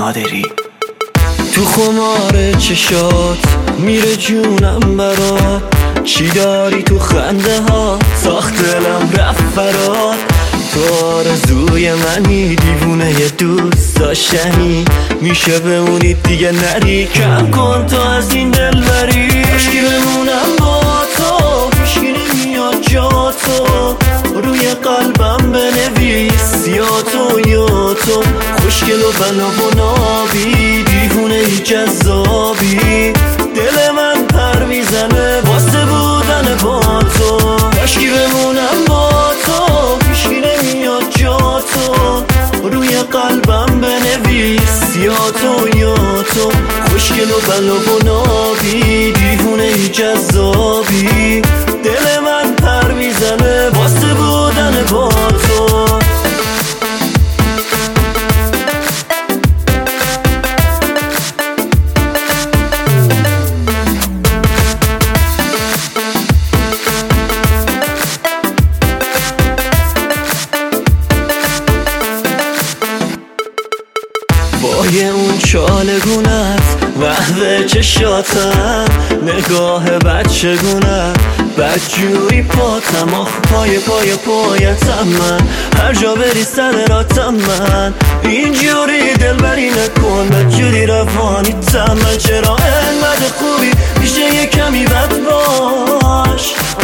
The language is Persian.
نادری. تو خمار چشات میره جونم برات، چی داری تو خنده ها ساخت دلم رفت فرات. تو آرزوی منی، دیوونه ی دوست داشتنی، میشه بمونی دیگه نری، کم کن تو از این دل بری. عشقی بمونم با تو، پیشی نمیاد جا تو، روی قلبم بنویس یا تو یا تو. خوشگل و بلا و نابی، دیوونه ی جذابی، دل من پر میزنه واسه بودن با تو. عشقی بمونم با تو، پیشی نمیاد جا تو، روی قلبم بنویس یا تو یا تو. خوشگل و بلا و نابی، دیوونه ی جذابی، دل من پر میزنه واسه بودن با تو. بای اون چالگونت، وحوه چشاتم، نگاه بچگونت، بدجوری پاتم، آخ پای پایتم من، هر جا بری سر راتم من. اینجوری دلبری نکن، بدجوری روانی تم من. چرا انقدر خوبی میشه یه کمی بد باش،